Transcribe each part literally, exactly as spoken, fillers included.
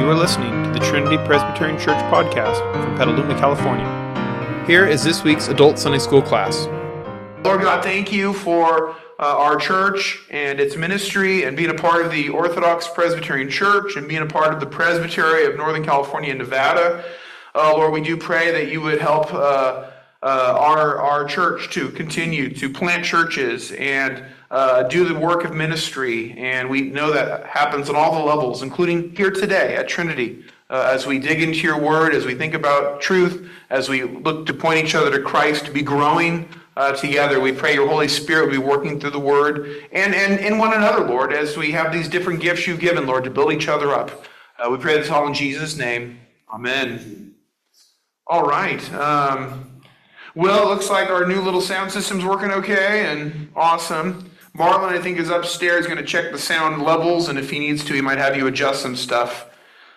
You are listening to the Trinity Presbyterian Church podcast from Petaluma, California. Here is this week's Adult Sunday School class. Lord God, thank you for uh, our church and its ministry and being a part of the Orthodox Presbyterian Church and being a part of the Presbytery of Northern California and Nevada. Uh, Lord, we do pray that you would help uh, uh, our, our church to continue to plant churches and uh, do the work of ministry. And we know that happens on all the levels, including here today at Trinity. Uh, as we dig into your word, as we think about truth, as we look to point each other to Christ, to be growing uh, together, we pray your Holy Spirit will be working through the word and, and in one another, Lord, as we have these different gifts you've given, Lord, to build each other up. Uh, we pray this all in Jesus' name. Amen. All right. Um, well, it looks like our new little sound system's working okay and awesome. Marlon, I think, is upstairs going to check the sound levels, and if he needs to, he might have you adjust some stuff.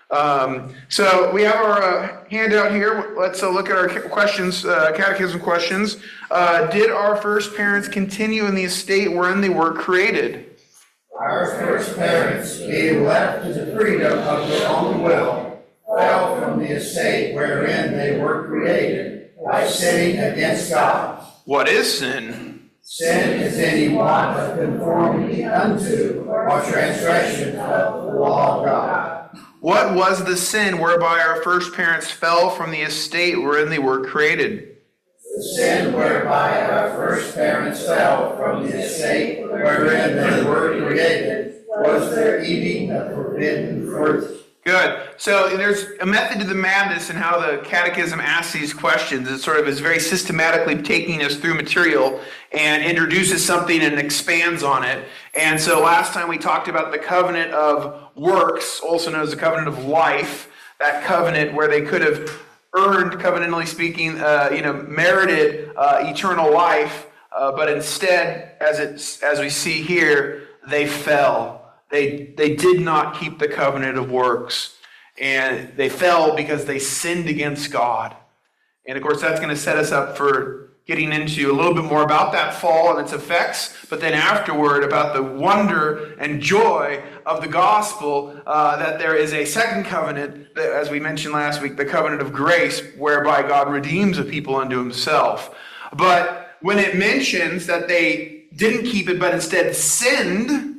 Um, so we have our uh, handout here. Let's uh, look at our questions, uh, catechism questions. Uh, did our first parents continue in the estate wherein they were created? Our first parents, being left to the freedom of their own will, fell from the estate wherein they were created by sinning against God. What is sin? Sin is any want of conformity unto or transgression of the law of God. What was the sin whereby our first parents fell from the estate wherein they were created? The sin whereby our first parents fell from the estate wherein they were created was their eating of forbidden fruit. Good. So there's a method to the madness in how the Catechism asks these questions. It sort of is very systematically taking us through material and introduces something and expands on it. And so last time we talked about the covenant of works, also known as the covenant of life, that covenant where they could have earned, covenantally speaking, uh, you know, merited uh, eternal life, uh, but instead, as it's as we see here, they fell. They they did not keep the covenant of works, and they fell because they sinned against God. And of course, that's going to set us up for getting into a little bit more about that fall and its effects, but then afterward about the wonder and joy of the gospel, uh, that there is a second covenant, that, as we mentioned last week, the covenant of grace, whereby God redeems a people unto himself. But when it mentions that they didn't keep it, but instead sinned,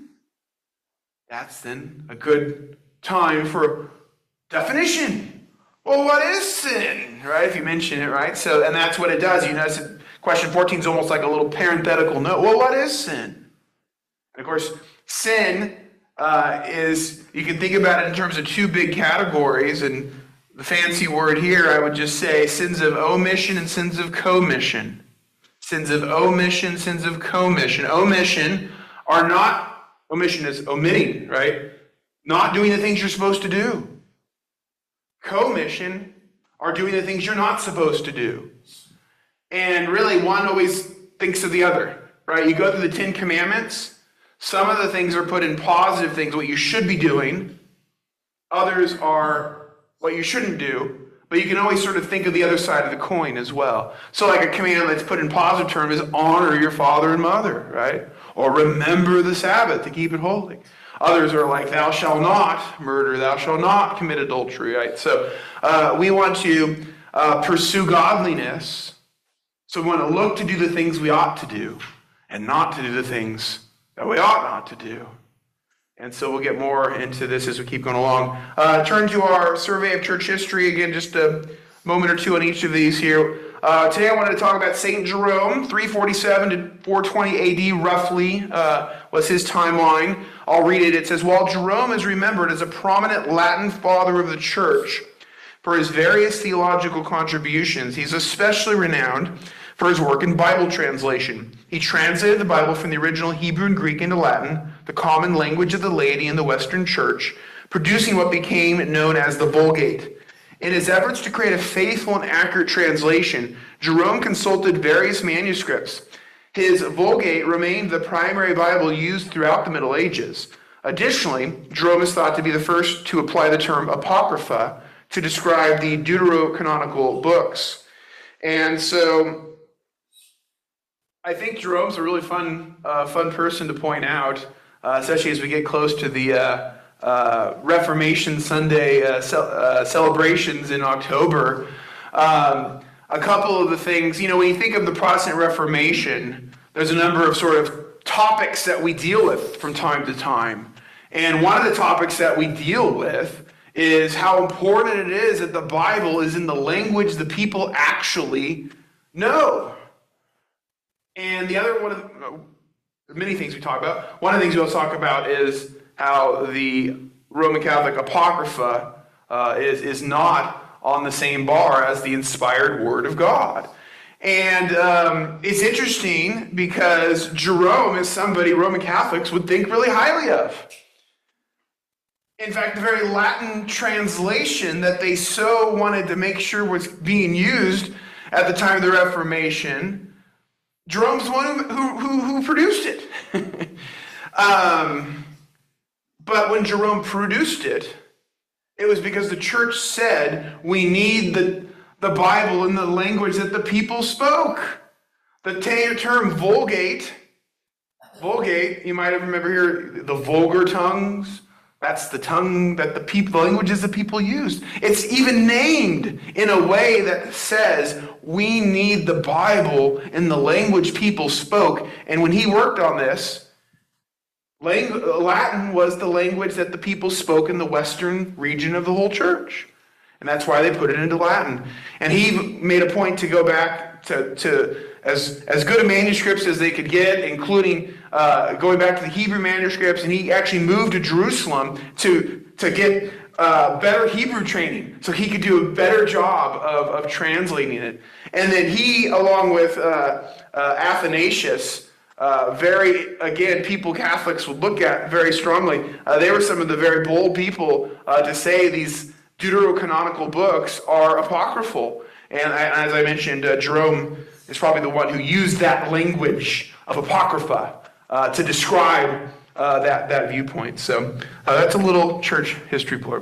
that's then a good time for definition. Well, what is sin, right? If you mention it, right? So, and that's what it does. You notice that question fourteen is almost like a little parenthetical note. Well, what is sin? And of course, sin uh, is, you can think about it in terms of two big categories. And the fancy word here, I would just say sins of omission and sins of commission. Sins of omission, sins of commission. Omission are not Omission is omitting, right? Not doing the things you're supposed to do. Commission are doing the things you're not supposed to do. And really, one always thinks of the other, right? You go through the Ten Commandments. Some of the things are put in positive things, what you should be doing. Others are what you shouldn't do. But you can always sort of think of the other side of the coin as well. So like a command that's put in positive terms is honor your father and mother, right? Or remember the Sabbath to keep it holy. Others are like, thou shalt not murder, thou shalt not commit adultery, right? So uh, we want to uh, pursue godliness. So we want to look to do the things we ought to do and not to do the things that we ought not to do. And so we'll get more into this as we keep going along. Uh, turn to our survey of church history. Again, just a moment or two on each of these here. Uh, today I wanted to talk about Saint Jerome, three forty-seven to four twenty A D roughly uh, was his timeline. I'll read it. It says, while Jerome is remembered as a prominent Latin father of the church for his various theological contributions, he's especially renowned for his work in Bible translation. He translated the Bible from the original Hebrew and Greek into Latin, the common language of the laity in the Western Church, producing what became known as the Vulgate. In his efforts to create a faithful and accurate translation, Jerome consulted various manuscripts. His Vulgate remained the primary Bible used throughout the Middle Ages. Additionally, Jerome is thought to be the first to apply the term apocrypha to describe the deuterocanonical books. And so I think Jerome's a really fun uh, fun person to point out, uh, especially as we get close to the uh, uh, Reformation Sunday uh, ce- uh, celebrations in October, um, a couple of the things, you know, when you think of the Protestant Reformation, there's a number of sort of topics that we deal with from time to time. And one of the topics that we deal with is how important it is that the Bible is in the language the people actually know. And the other one of the many things we talk about, one of the things we'll talk about is how the Roman Catholic Apocrypha uh, is, is not on the same bar as the inspired Word of God. And um, it's interesting because Jerome is somebody Roman Catholics would think really highly of. In fact, the very Latin translation that they so wanted to make sure was being used at the time of the Reformation, Jerome's the one who, who, who produced it. um, but when Jerome produced it, it was because the church said we need the, the Bible in the language that the people spoke. The term Vulgate, Vulgate, you might have remember here, the vulgar tongues. That's the tongue that the people, the languages that people used. It's even named in a way that says we need the Bible in the language people spoke. And when he worked on this, Latin was the language that the people spoke in the western region of the whole church. And that's why they put it into Latin. And he made a point to go back to, to as, as good a manuscripts as they could get, including uh, going back to the Hebrew manuscripts. And he actually moved to Jerusalem to, to get uh, better Hebrew training so he could do a better job of, of translating it. And then he, along with uh, uh, Athanasius, Uh, very, again, people Catholics would look at very strongly. Uh, they were some of the very bold people uh, to say these deuterocanonical books are apocryphal. And I, as I mentioned, uh, Jerome is probably the one who used that language of apocrypha uh, to describe uh, that, that viewpoint. So uh, that's a little church history blurb.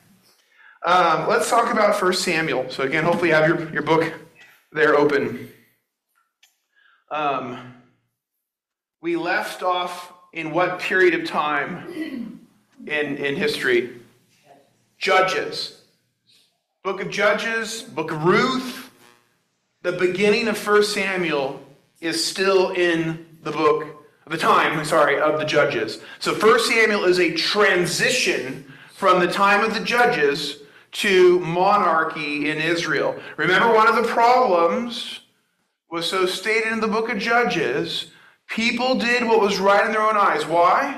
Um, let's talk about First Samuel. So again, hopefully you have your, your book there open. Um... We left off in what period of time in, in history? Judges. Book of Judges, Book of Ruth. The beginning of First Samuel is still in the book, the time, sorry, of the Judges. So First Samuel is a transition from the time of the Judges to monarchy in Israel. Remember, one of the problems was so stated in the book of Judges. People did what was right in their own eyes. Why?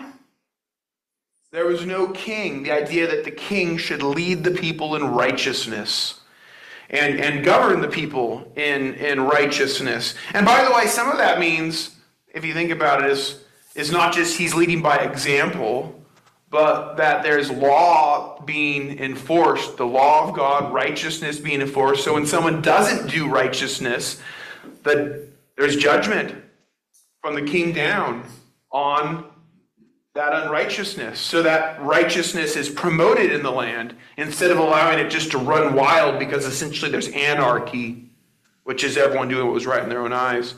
There was no king. The idea that the king should lead the people in righteousness and, and govern the people in, in righteousness. And by the way, some of that means, if you think about it, is, is not just he's leading by example, but that there's law being enforced, the law of God, righteousness being enforced. So when someone doesn't do righteousness, that there's judgment from the king down on that unrighteousness, so that righteousness is promoted in the land instead of allowing it just to run wild, because essentially there's anarchy, which is everyone doing what was right in their own eyes.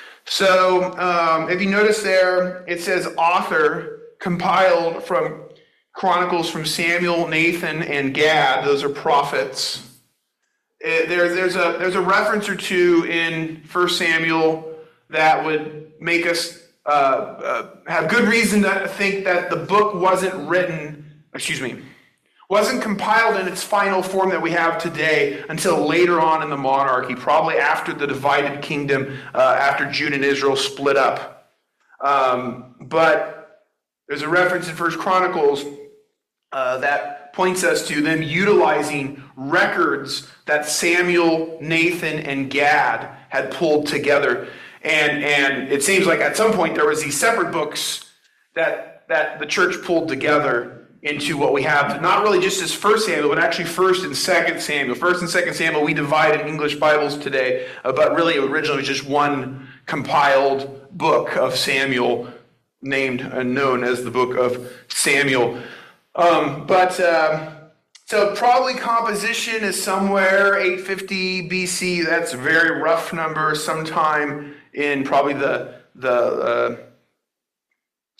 So um, if you notice there, it says author, compiled from Chronicles from Samuel, Nathan, and Gad. Those are prophets. It, there, there's a there's a reference or two in First Samuel that would make us uh, uh, have good reason to think that the book wasn't written, excuse me, wasn't compiled in its final form that we have today until later on in the monarchy, probably after the divided kingdom, uh, after Judah and Israel split up. Um, but there's a reference in First Chronicles uh, that points us to them utilizing records that Samuel, Nathan, and Gad had pulled together. And and it seems like at some point there was these separate books that that the church pulled together into what we have, not really just as First Samuel, but actually First and Second Samuel. First and Second Samuel we divide in English Bibles today, uh, but really originally it was just one compiled book of Samuel, named and known as the Book of Samuel. Um, but uh, so probably composition is somewhere eight fifty B C. That's a very rough number, sometime in probably the the uh,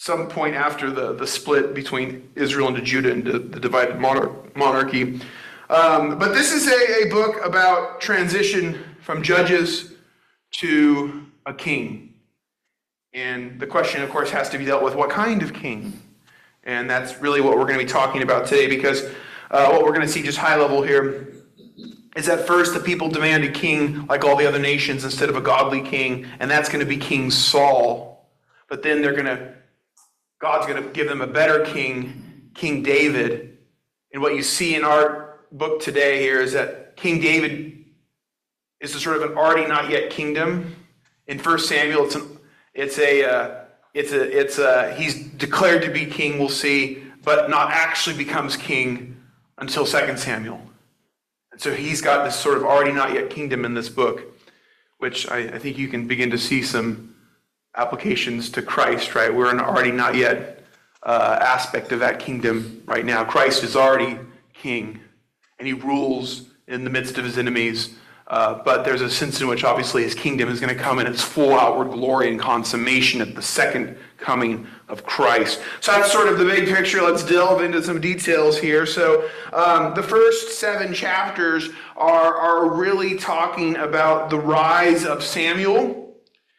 some point after the, the split between Israel and Judah and the, the divided monarch, monarchy. Um, but this is a, a book about transition from judges to a king. And the question, of course, has to be dealt with, what kind of king? And that's really what we're going to be talking about today, because uh, what we're going to see just high level here is at first the people demand a king like all the other nations instead of a godly king, and that's going to be King Saul. But then they're going to, God's going to give them a better king, King David. And what you see in our book today here is that King David is a sort of an already not yet kingdom. In First Samuel, it's an, it's a uh, it's a it's a he's declared to be king, we'll see, but not actually becomes king until Second Samuel. And so he's got this sort of already not yet kingdom in this book, which I, I think you can begin to see some applications to Christ, right? We're in an already not yet uh, aspect of that kingdom right now. Christ is already king, and he rules in the midst of his enemies. Uh, but there's a sense in which obviously his kingdom is going to come in its full outward glory and consummation at the second coming of Christ. So that's sort of the big picture. Let's delve into some details here. So um, the first seven chapters are, are really talking about the rise of Samuel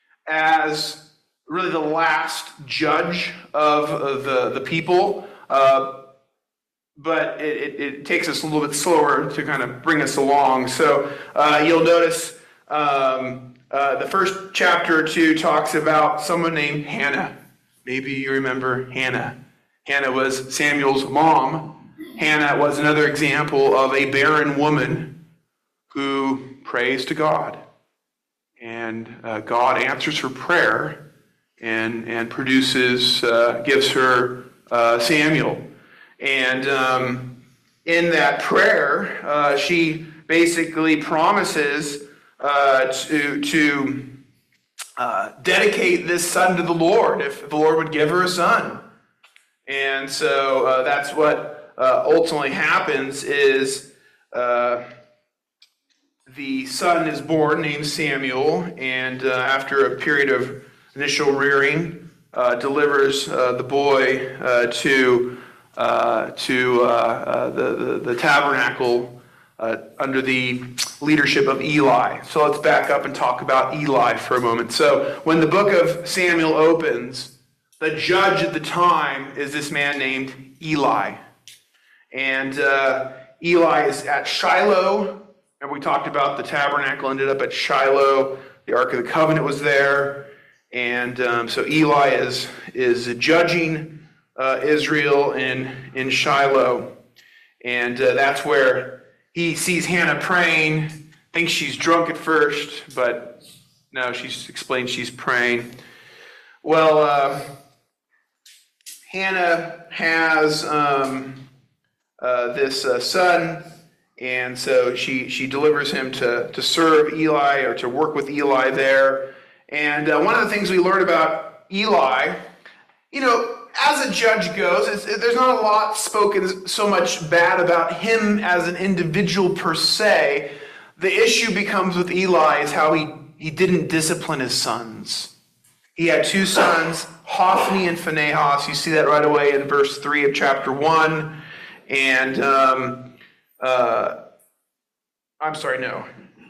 as really the last judge of uh, the, the people. Uh, but it, it, it takes us a little bit slower to kind of bring us along. So uh, you'll notice um, uh, the first chapter or two talks about someone named Hannah. Maybe you remember Hannah. Hannah was Samuel's mom. Hannah was another example of a barren woman who prays to God. And uh, God answers her prayer and, and produces, uh, gives her uh, Samuel. And um, in that prayer, uh, she basically promises uh, to, to uh, dedicate this son to the Lord if the Lord would give her a son. And so uh, that's what uh, ultimately happens is uh, the son is born named Samuel, and uh, after a period of initial rearing, uh, delivers uh, the boy uh, to Uh, to uh, uh, the, the, the tabernacle uh, under the leadership of Eli. So let's back up and talk about Eli for a moment. So when the book of Samuel opens, the judge at the time is this man named Eli. And uh, Eli is at Shiloh. Remember we talked about the tabernacle ended up at Shiloh. The Ark of the Covenant was there. And um, so Eli is, is judging Uh, Israel in, in Shiloh. And uh, that's where he sees Hannah praying, thinks she's drunk at first, but no, she's explained she's praying. Well, uh, Hannah has um, uh, this uh, son, and so she, she delivers him to, to serve Eli or to work with Eli there. And uh, one of the things we learn about Eli, you know, as a judge goes, it's, it, there's not a lot spoken so much bad about him as an individual per se. The issue becomes with Eli is how he, he didn't discipline his sons. He had two sons, Hophni and Phinehas. You see that right away in verse three of chapter one. And, um, uh, I'm sorry, no.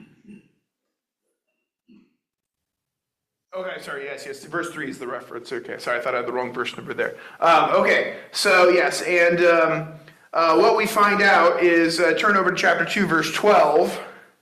Okay, sorry, yes, yes. Verse three is the reference. Okay, sorry, I thought I had the wrong verse number there. Um, okay, so yes, and um, uh, what we find out is, uh, turn over to chapter two, verse twelve.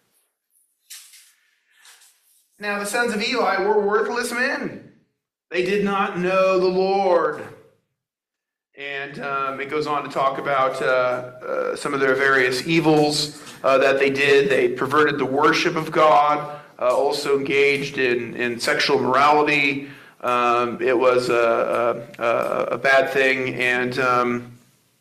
Now the sons of Eli were worthless men. They did not know the Lord. And um, it goes on to talk about uh, uh, some of their various evils uh, that they did. They perverted the worship of God. Uh, also engaged in, in sexual immorality. Um, it was a, a, a bad thing. And um,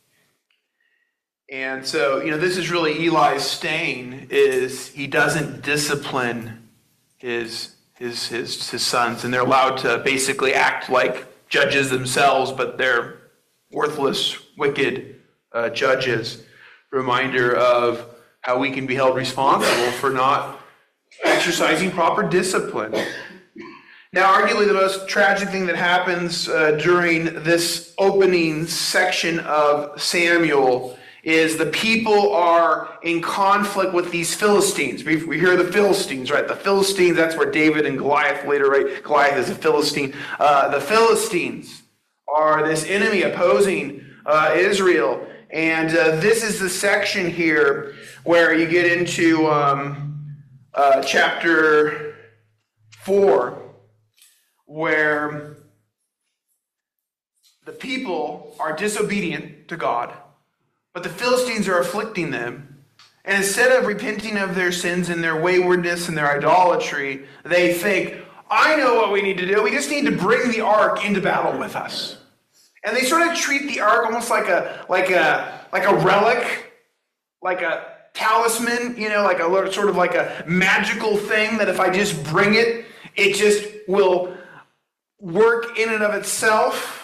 and so, you know, this is really Eli's stain, is he doesn't discipline his, his, his, his sons. And they're allowed to basically act like judges themselves, but they're worthless, wicked uh, judges. Reminder of how we can be held responsible for not exercising proper discipline. Now, arguably the most tragic thing that happens uh, during this opening section of Samuel is the people are in conflict with these Philistines. We, we hear the Philistines, right? The Philistines, that's where David and Goliath later, right? Goliath is a Philistine. Uh, the Philistines are this enemy opposing uh, Israel. And uh, this is the section here where you get into um, uh, chapter four, where the people are disobedient to God, but the Philistines are afflicting them. And instead of repenting of their sins and their waywardness and their idolatry, they think, I know what we need to do. We just need to bring the ark into battle with us. And they sort of treat the ark almost like a like a like a relic, like a talisman, you know, like a sort of like a magical thing that if I just bring it, it just will work in and of itself.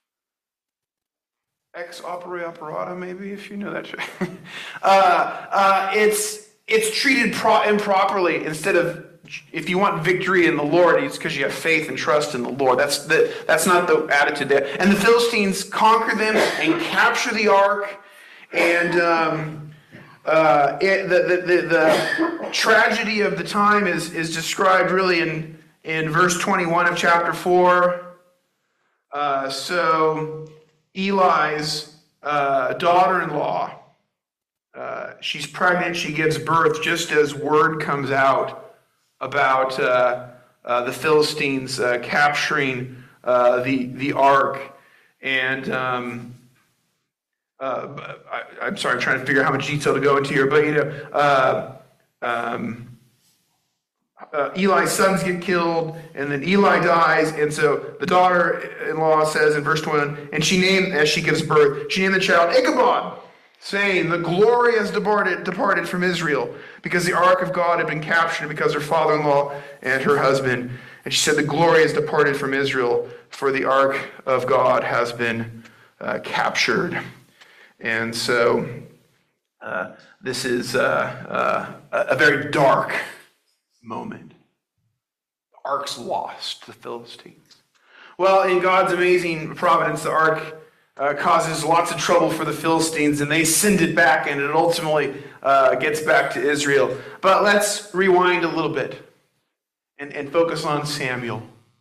Ex opere operata, maybe, if you know that. uh, uh, it's it's treated pro- improperly. Instead of, if you want victory in the Lord, it's because you have faith and trust in the Lord. That's the that's not the attitude there. And the Philistines conquer them and capture the ark. And um, uh, it, the, the the the tragedy of the time is is described really in in verse twenty-one of chapter four. Uh, so. Eli's uh, daughter-in-law, uh, she's pregnant, she gives birth just as word comes out about uh, uh, the Philistines uh, capturing uh, the, the ark. And um, uh, I, I'm sorry, I'm trying to figure out how much detail to go into here, but you know, uh, um, Uh, Eli's sons get killed, and then Eli dies, and so the daughter-in-law says in verse twenty, and she named, as she gives birth, she named the child Ichabod, saying, the glory has departed, departed from Israel, because the ark of God had been captured, because her father-in-law and her husband. And she said, the glory has departed from Israel, for the ark of God has been uh, captured. And so uh, this is uh, uh, a very dark moment. The ark's lost to the Philistines. Well, in God's amazing providence, the ark uh, causes lots of trouble for the Philistines, and they send it back, and it ultimately uh, gets back to Israel. But let's rewind a little bit and, and focus on Samuel.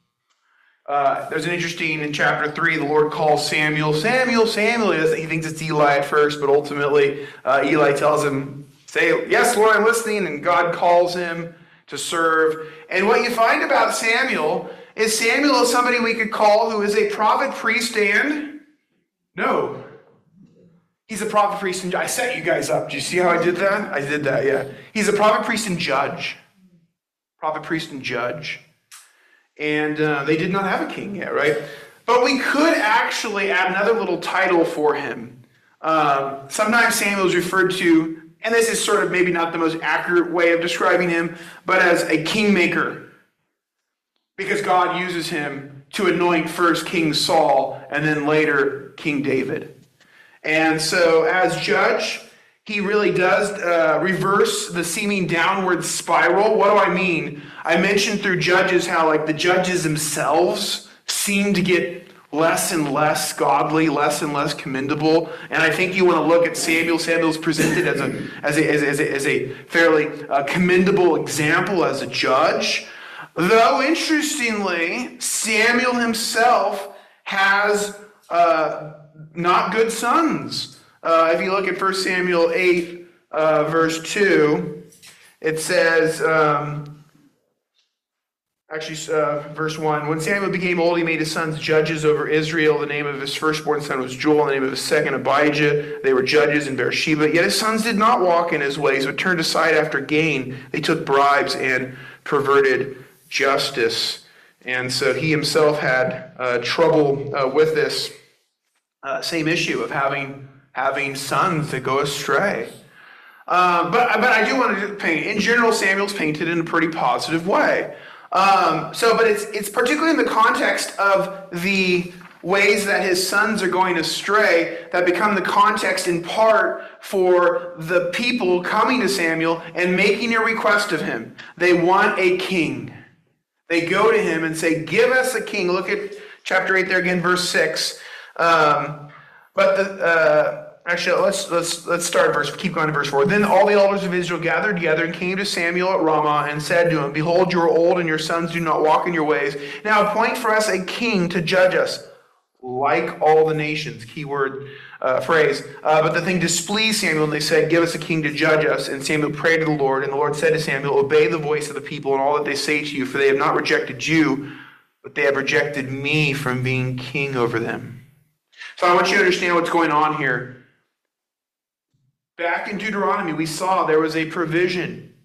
Uh, there's an interesting, in chapter three, the Lord calls Samuel, Samuel, Samuel. He thinks it's Eli at first, but ultimately uh, Eli tells him, say, yes, Lord, I'm listening, and God calls him to serve. And what you find about Samuel is Samuel is somebody we could call who is a prophet, priest, and no. He's a prophet, priest, and judge. I set you guys up. Do you see how I did that? I did that, yeah. He's a prophet, priest, and judge. Prophet, priest, and judge. And uh, they did not have a king yet, right? But we could actually add another little title for him. Um, sometimes Samuel is referred to, and this is sort of maybe not the most accurate way of describing him, but as a kingmaker. Because God uses him to anoint first King Saul and then later King David. And so as judge, he really does uh, reverse the seeming downward spiral. What do I mean? I mentioned through Judges how like the judges themselves seem to get less and less godly, less and less commendable. And I think you want to look at Samuel. Samuel's presented as a as a, as a, as a, as a fairly uh, commendable example as a judge. Though, interestingly, Samuel himself has uh, not good sons. Uh, if you look at First Samuel eight, uh, verse two, it says... Um, Actually, uh, verse one, when Samuel became old, he made his sons judges over Israel. The name of his firstborn son was Joel, and the name of his second, Abijah. They were judges in Beersheba. Yet his sons did not walk in his ways, but turned aside after gain. They took bribes and perverted justice. And so he himself had uh, trouble uh, with this uh, same issue of having, having sons that go astray. Uh, but, but I do want to paint, in general, Samuel's painted in a pretty positive way. Um, so, but it's it's particularly in the context of the ways that his sons are going astray that become the context in part for the people coming to Samuel and making a request of him. They want a king. They go to him and say, give us a king. Look at chapter eight there again, verse six. Um, but the, uh, actually, let's let's let's start at verse. Keep going to verse four. Then all the elders of Israel gathered together and came to Samuel at Ramah and said to him, behold, you are old, and your sons do not walk in your ways. Now appoint for us a king to judge us, like all the nations. Keyword uh, phrase. Uh, but the thing displeased Samuel, and they said, give us a king to judge us. And Samuel prayed to the Lord, and the Lord said to Samuel, obey the voice of the people and all that they say to you, for they have not rejected you, but they have rejected me from being king over them. So I want you to understand what's going on here. Back in Deuteronomy, we saw there was a provision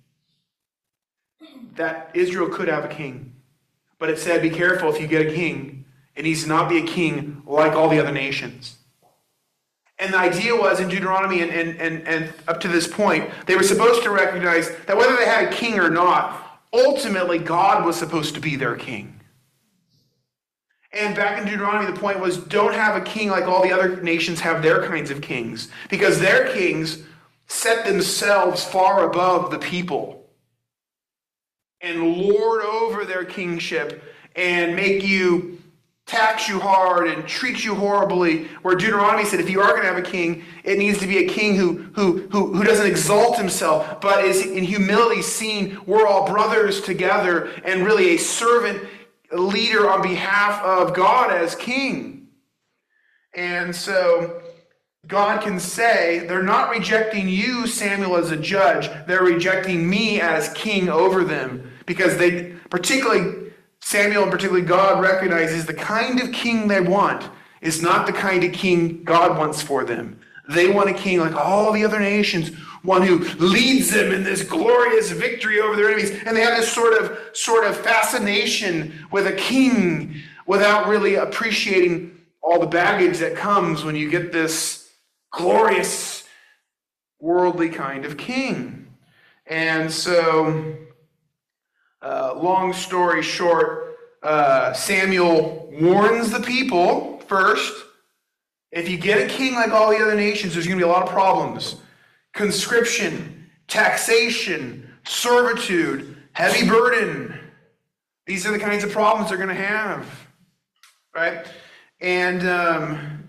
that Israel could have a king. But it said, be careful if you get a king. It needs to not be a king like all the other nations. And the idea was in Deuteronomy and, and, and, and up to this point, they were supposed to recognize that whether they had a king or not, ultimately God was supposed to be their king. And back in Deuteronomy, the point was, don't have a king like all the other nations have their kinds of kings. Because their kings set themselves far above the people and lord over their kingship and make you, tax you hard and treat you horribly. Where Deuteronomy said, if you are going to have a king, it needs to be a king who, who, who, who doesn't exalt himself, but is in humility seen, we're all brothers together, and really a servant leader on behalf of God as king. And so God can say, they're not rejecting you, Samuel, as a judge. They're rejecting me as king over them. Because they, particularly Samuel and particularly God, recognizes the kind of king they want is not the kind of king God wants for them. They want a king like all the other nations, one who leads them in this glorious victory over their enemies. And they have this sort of sort of fascination with a king without really appreciating all the baggage that comes when you get this glorious worldly kind of king. And so, uh, long story short, uh, Samuel warns the people first, if you get a king like all the other nations, there's going to be a lot of problems. Conscription, taxation, servitude, heavy burden. These are the kinds of problems they're going to have, right? And um,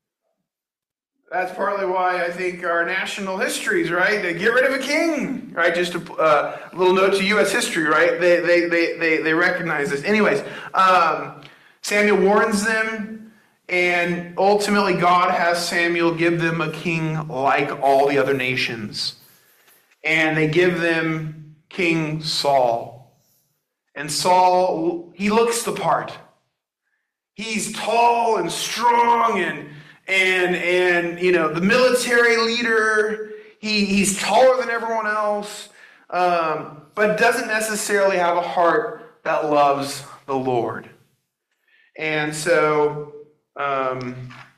that's partly why I think our national histories, right? They get rid of a king, right? Just a uh, little note to U S history, right? They they they they they recognize this. Anyways, um, Samuel warns them. And ultimately, God has Samuel give them a king like all the other nations. And they give them King Saul. And Saul, he looks the part. He's tall and strong and, and, and you know, the military leader. He, he's taller than everyone else, um, but doesn't necessarily have a heart that loves the Lord. And so Um,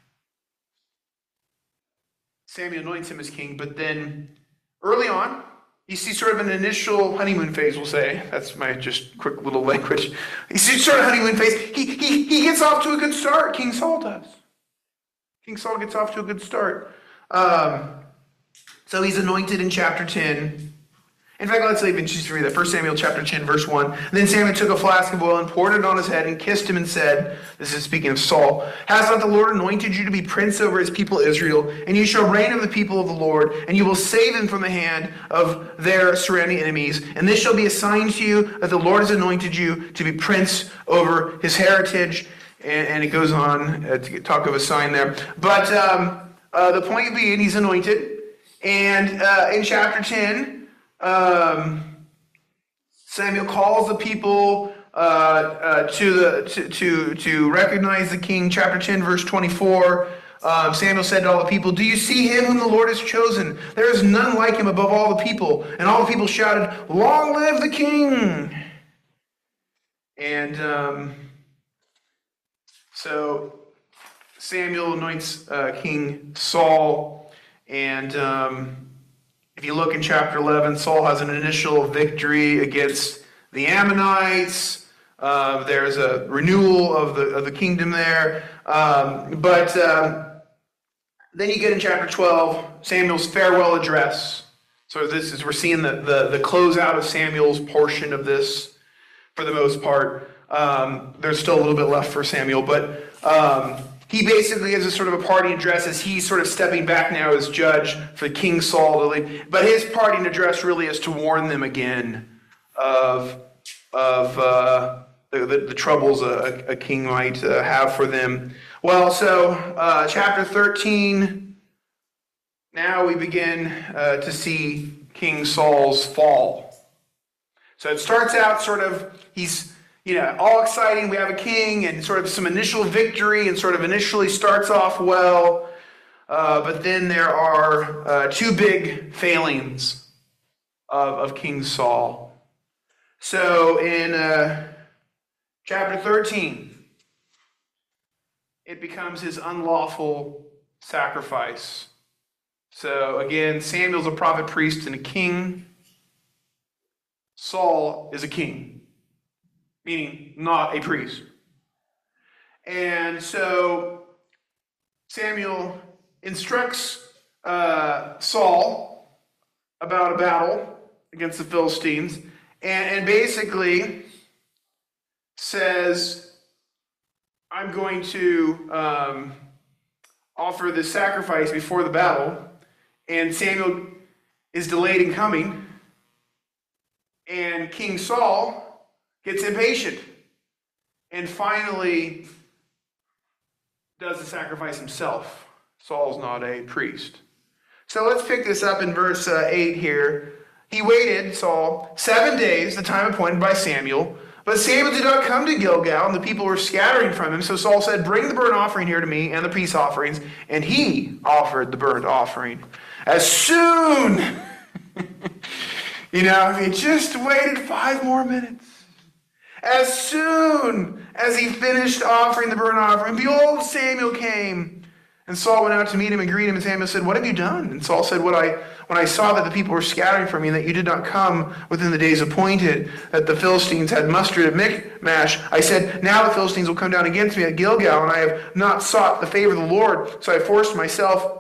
Samuel anoints him as king, but then early on, you see sort of an initial honeymoon phase, we'll say. That's my just quick little language. You see sort of honeymoon phase. He, he, he gets off to a good start. King Saul does. King Saul gets off to a good start. Um, so he's anointed in chapter ten. In fact, let's even just read that. First Samuel chapter ten, verse one. Then Samuel took a flask of oil and poured it on his head and kissed him and said, this is speaking of Saul, has not the Lord anointed you to be prince over his people Israel? And you shall reign over the people of the Lord, and you will save them from the hand of their surrounding enemies. And this shall be a sign to you that the Lord has anointed you to be prince over his heritage. And, and it goes on uh, to talk of a sign there. But um, uh, the point being, he's anointed. And uh, in chapter ten, Um, Samuel calls the people uh, uh, to the to, to to recognize the king. Chapter ten, verse twenty-four. Um, Samuel said to all the people, "Do you see him whom the Lord has chosen? There is none like him above all the people." And all the people shouted, "Long live the king!" And um, so Samuel anoints uh, King Saul, and um, if you look in chapter eleven, Saul has an initial victory against the Ammonites. Uh, there's a renewal of the of the kingdom there. Um, but um, then you get in chapter twelve, Samuel's farewell address. So this is, we're seeing the, the, the closeout of Samuel's portion of this. for the most part. Um, there's still a little bit left for Samuel, but um, he basically gives a sort of a parting address as he's sort of stepping back now as judge for King Saul to lead. But his parting address really is to warn them again of, of uh, the, the, the troubles a, a king might uh, have for them. Well, so uh, chapter thirteen, now we begin uh, to see King Saul's fall. So it starts out sort of, he's, you know, all exciting. We have a king and sort of some initial victory and sort of initially starts off well. Uh, but then there are uh, two big failings of, of King Saul. So in uh, chapter thirteen, it becomes his unlawful sacrifice. So again, Samuel's a prophet, priest, and a king. Saul is a king, meaning not a priest. And so Samuel instructs uh, Saul about a battle against the Philistines, and, and basically says, I'm going to um, offer this sacrifice before the battle, and Samuel is delayed in coming, and King Saul gets impatient and finally does the sacrifice himself. Saul's not a priest. So let's pick this up in verse uh, eight here. He waited, Saul, seven days, the time appointed by Samuel. But Samuel did not come to Gilgal, and the people were scattering from him. So Saul said, bring the burnt offering here to me and the peace offerings. And he offered the burnt offering. As soon, you know, if he just waited five more minutes, as soon as he finished offering the burnt offering, behold, Samuel came. And Saul went out to meet him and greet him, and Samuel said, what have you done? And Saul said, what I, when I saw that the people were scattering from you, and that you did not come within the days appointed, that the Philistines had mustered at Michmash, I said, now the Philistines will come down against me at Gilgal, and I have not sought the favor of the Lord, so I forced myself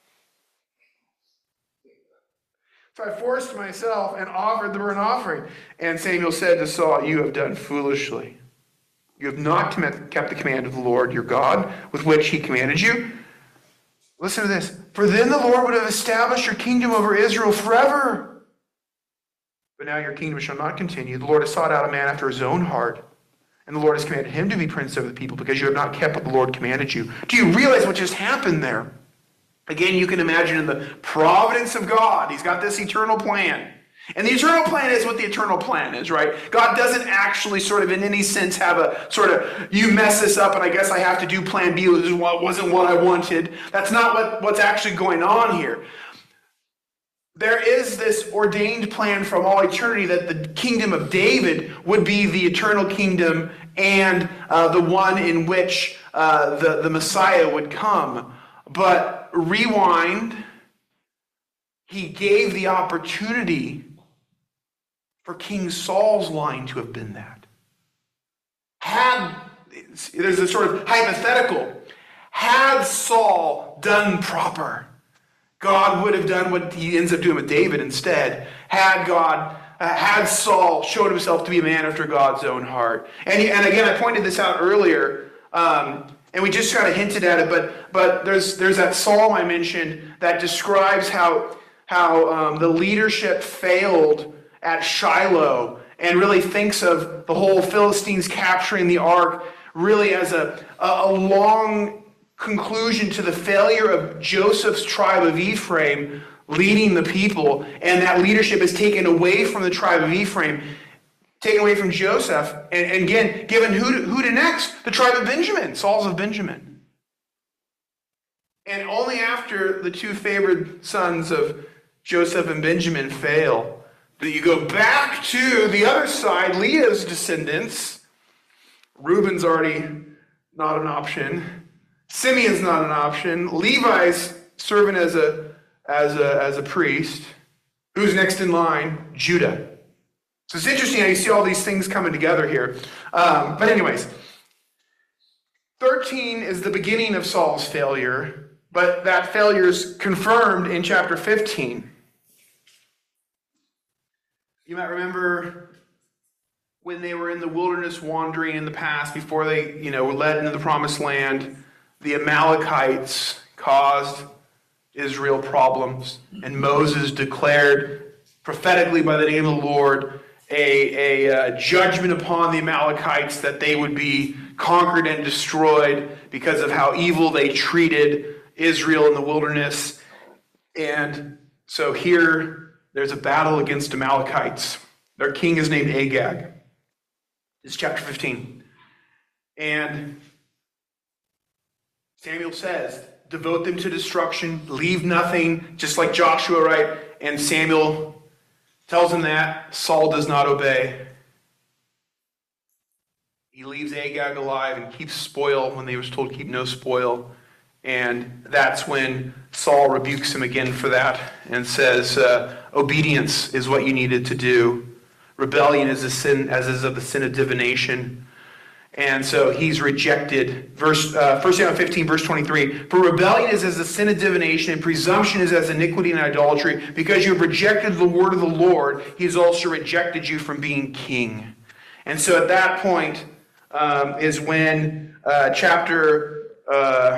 So I forced myself and offered the burnt offering. And Samuel said to Saul, you have done foolishly. You have not kept the command of the Lord your God, with which he commanded you. Listen to this. For then the Lord would have established your kingdom over Israel forever. But now your kingdom shall not continue. The Lord has sought out a man after his own heart, and the Lord has commanded him to be prince over the people, because you have not kept what the Lord commanded you. Do you realize what just happened there? Again, you can imagine in the providence of God, he's got this eternal plan. And the eternal plan is what the eternal plan is, right? God doesn't actually sort of in any sense have a sort of, you mess this up and I guess I have to do plan B, this wasn't what I wanted. That's not what, what's actually going on here. There is this ordained plan from all eternity that the kingdom of David would be the eternal kingdom and uh, the one in which uh, the, the Messiah would come. But rewind, he gave the opportunity for King Saul's line to have been that. Had, there's a sort of hypothetical, had Saul done proper, God would have done what he ends up doing with David instead. Had God, uh, had Saul showed himself to be a man after God's own heart. And, he, and again, I pointed this out earlier, um, and we just kind of hinted at it, but but there's there's that psalm I mentioned that describes how how um, the leadership failed at Shiloh, and really thinks of the whole Philistines capturing the ark really as a a, a long conclusion to the failure of Joseph's tribe of Ephraim leading the people, and that leadership is taken away from the tribe of Ephraim, taken away from Joseph, and, and again, given who to, who to next? The tribe of Benjamin, Saul's of Benjamin. And only after the two favored sons of Joseph and Benjamin fail do you go back to the other side, Leah's descendants. Reuben's already not an option. Simeon's not an option. Levi's serving as a, as a, as a priest. Who's next in line? Judah. So it's interesting how you see all these things coming together here. Um, but anyways, thirteen is the beginning of Saul's failure, but that failure is confirmed in chapter fifteen. You might remember when they were in the wilderness wandering in the past, before they, you know, were led into the promised land, the Amalekites caused Israel problems. And Moses declared prophetically by the name of the Lord a, a uh, judgment upon the Amalekites, that they would be conquered and destroyed because of how evil they treated Israel in the wilderness. And so here, there's a battle against Amalekites. Their king is named Agag. It's chapter fifteen. And Samuel says, devote them to destruction, leave nothing, just like Joshua, right? And Samuel tells him that. Saul does not obey. He leaves Agag alive and keeps spoil when they was told to keep no spoil. And that's when Saul rebukes him again for that and says, uh, obedience is what you needed to do. Rebellion is a sin, as is of the sin of divination. And so he's rejected. Verse uh, First Samuel fifteen, verse twenty-three. For rebellion is as the sin of divination, and presumption is as iniquity and idolatry. Because you have rejected the word of the Lord, he has also rejected you from being king. And so at that point um, is when uh, chapter uh,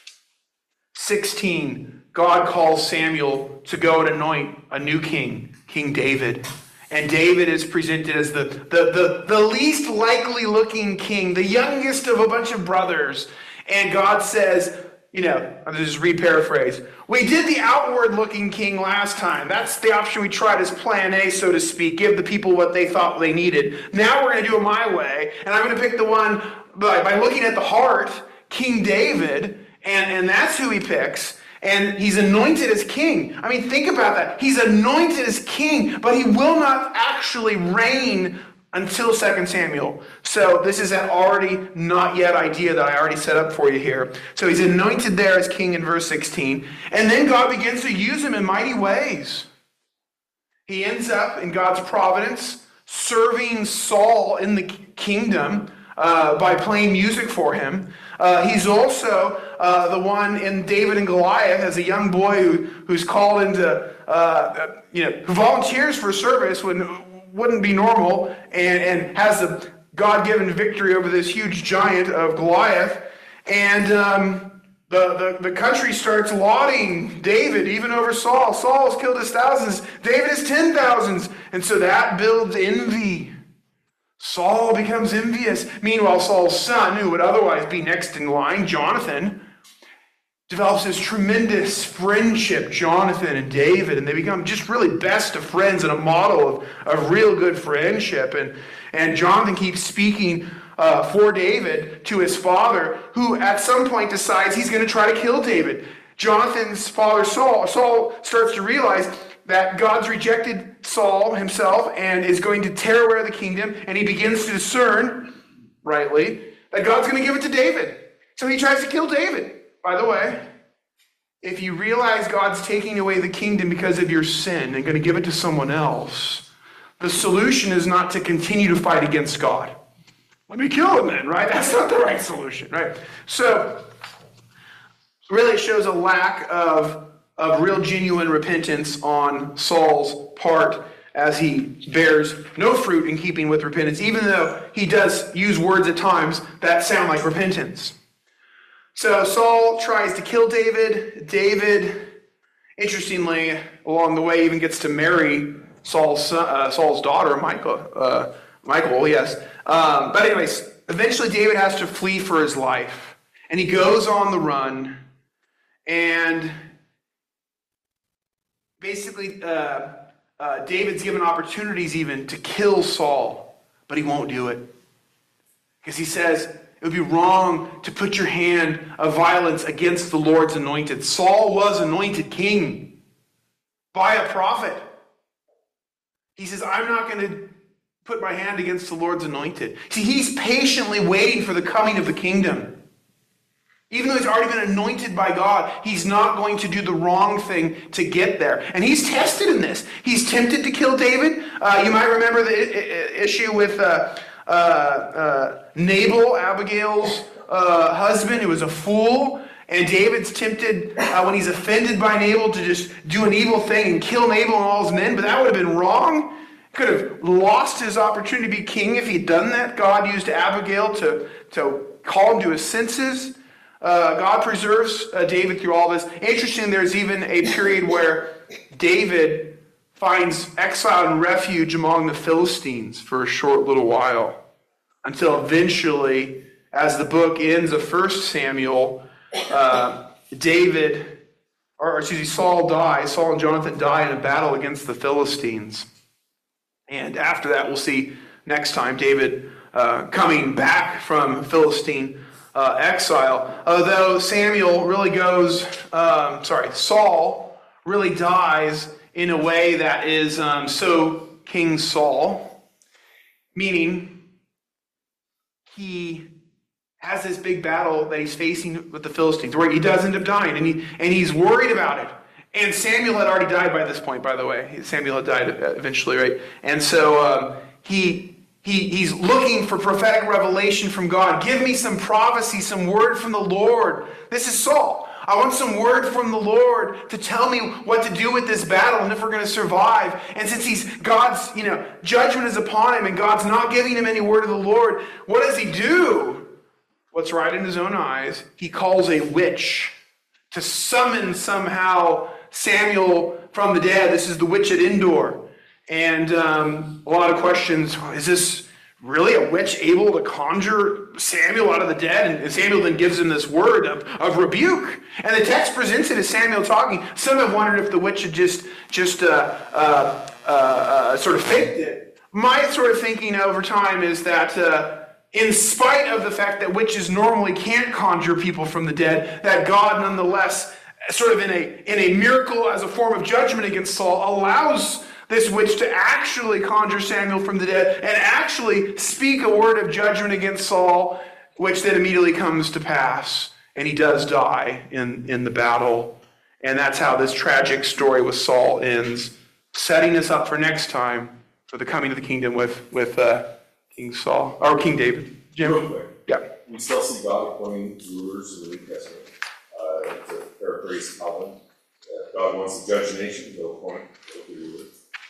sixteen, God calls Samuel to go and anoint a new king, King David. And David is presented as the, the, the, the least likely looking king, the youngest of a bunch of brothers. And God says, you know, I'll just re-paraphrase. We did the outward looking king last time. That's the option we tried as plan A, so to speak. Give the people what they thought they needed. Now we're going to do it my way. And I'm going to pick the one by, by looking at the heart, King David. And, and that's who he picks. And he's anointed as king. I mean, think about that. He's anointed as king, but he will not actually reign until Second Samuel. So this is an already not yet idea that I already set up for you here. So he's anointed there as king in verse sixteen. And then God begins to use him in mighty ways. He ends up in God's providence serving Saul in the kingdom uh, by playing music for him. Uh, he's also uh, the one in David and Goliath as a young boy who, who's called into, uh, you know, who volunteers for service when wouldn't be normal, and, and has a God-given victory over this huge giant of Goliath. And um, the, the, the country starts lauding David even over Saul. Saul has killed his thousands. David has ten thousands. And so that builds envy. Saul becomes envious. Meanwhile, Saul's son, who would otherwise be next in line, Jonathan, develops this tremendous friendship, Jonathan and David, and they become just really best of friends and a model of, of real good friendship. And, and Jonathan keeps speaking uh, for David to his father, who at some point decides he's going to try to kill David. Jonathan's father, Saul, Saul starts to realize that God's rejected Saul himself and is going to tear away the kingdom, and he begins to discern, rightly, that God's going to give it to David. So he tries to kill David. By the way, if you realize God's taking away the kingdom because of your sin and going to give it to someone else, the solution is not to continue to fight against God. Let me kill him then, right? That's not the right solution, right? So, really it shows a lack of of real genuine repentance on Saul's part as he bears no fruit in keeping with repentance, even though he does use words at times that sound like repentance. So Saul tries to kill David. David, interestingly, along the way, even gets to marry Saul's son, uh, Saul's daughter, Michael. Uh, Michael, yes. Um, but anyways, eventually David has to flee for his life. And he goes on the run, and basically, uh, uh, David's given opportunities even to kill Saul, but he won't do it. Because he says, it would be wrong to put your hand of violence against the Lord's anointed. Saul was anointed king by a prophet. He says, I'm not going to put my hand against the Lord's anointed. See, he's patiently waiting for the coming of the kingdom. Even though he's already been anointed by God, he's not going to do the wrong thing to get there. And he's tested in this. He's tempted to kill David. Uh, you might remember the I- I- issue with uh, uh, uh, Nabal, Abigail's uh, husband, who was a fool. And David's tempted uh, when he's offended by Nabal to just do an evil thing and kill Nabal and all his men. But that would have been wrong. Could have lost his opportunity to be king if he'd done that. God used Abigail to, to call him to his senses. Uh, God preserves uh, David through all this. Interesting, there's even a period where David finds exile and refuge among the Philistines for a short little while, until eventually, as the book ends of First Samuel, uh, David, or excuse me, Saul dies, Saul and Jonathan die in a battle against the Philistines. And after that, we'll see next time David uh, coming back from Philistine uh, exile. Although Samuel really goes, um, sorry, Saul really dies in a way that is um, so King Saul, meaning he has this big battle that he's facing with the Philistines, where he does end up dying, and he and he's worried about it. And Samuel had already died by this point, by the way. Samuel had died eventually, right? And so um, he he he's looking for prophetic revelation from God. Give me some prophecy, some word from the Lord. This is Saul. I want some word from the Lord to tell me what to do with this battle and if we're going to survive. And since he's God's, you know, judgment is upon him and God's not giving him any word of the Lord, what does he do? What's right in his own eyes? He calls a witch to summon somehow Samuel from the dead. This is the witch at Endor. And um, a lot of questions. Is this really a witch able to conjure Samuel out of the dead? And Samuel then gives him this word of, of rebuke. And the text presents it as Samuel talking. Some have wondered if the witch had just, just uh, uh, uh, uh, sort of faked it. My sort of thinking over time is that uh, in spite of the fact that witches normally can't conjure people from the dead, that God nonetheless, sort of in a, in a miracle as a form of judgment against Saul, allows this witch to actually conjure Samuel from the dead and actually speak a word of judgment against Saul, which then immediately comes to pass. And he does die in, in the battle. And that's how this tragic story with Saul ends, setting us up for next time for the coming of the kingdom with, with uh, King Saul, or King David. Jim? Real quick. Yeah. We still see God appointing rulers in the New Testament. Uh, to paraphrase Calvin, uh, God wants to judge the nation, he'll appoint the rulers.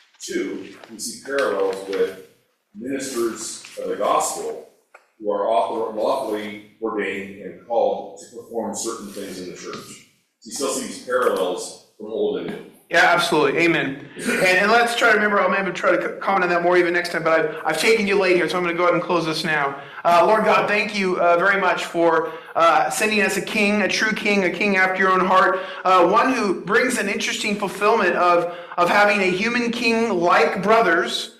Two, we see parallels with ministers of the gospel who are author- lawfully ordained and called to perform certain things in the church. So you still see these parallels from old and new. Yeah, absolutely. Amen. And, and let's try to remember, I'll maybe try to comment on that more even next time, but I've, I've taken you late here, so I'm going to go ahead and close this now. Uh, Lord God, thank you uh, very much for uh, sending us a king, a true king, a king after your own heart, uh, one who brings an interesting fulfillment of, of having a human king like brothers,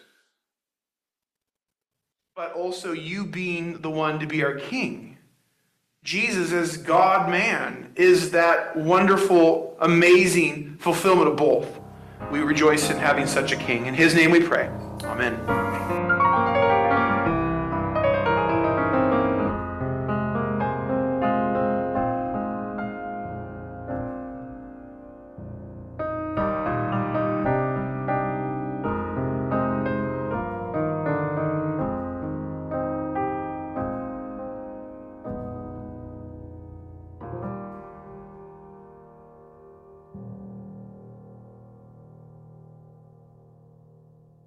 but also you being the one to be our king. Jesus as God-man is that wonderful, amazing fulfillment of both. We rejoice in having such a king. In his name we pray. Amen.